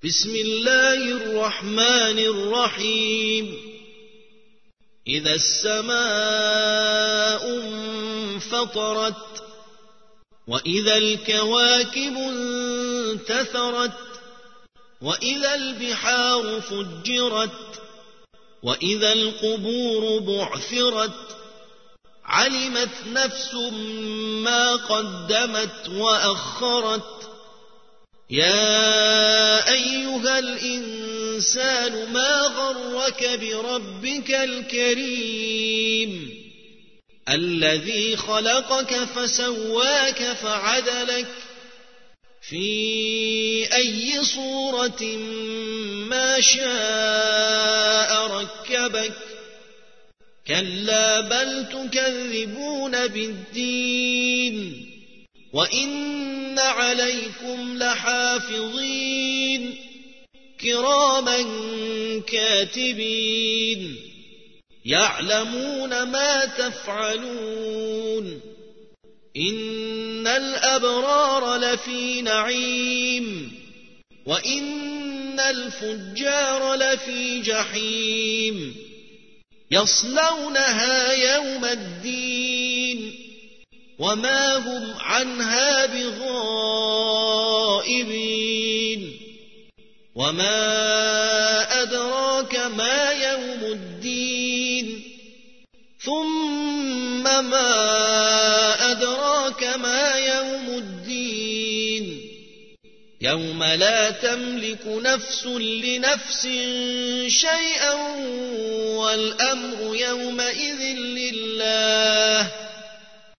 بسم الله الرحمن الرحيم إذا السماء انفطرت وإذا الكواكب انتثرت وإذا البحار فجرت وإذا القبور بعثرت علمت نفس ما قدمت وأخرت يا أيها الإنسان ما غرك بربك الكريم الذي خلقك فسواك فعدلك في أي صورة ما شاء ركبك كلا بل تكذبون بالدين وإن عليكم لحافظين كراما كاتبين يعلمون ما تفعلون إن الأبرار لفي نعيم وإن الفجار لفي جحيم يصلونها يوم الدين وما هم عنها بغائبين وما أدراك ما يوم الدين ثم ما أدراك ما يوم الدين يوم لا تملك نفس لنفس شيئا والأمر يومئذ لله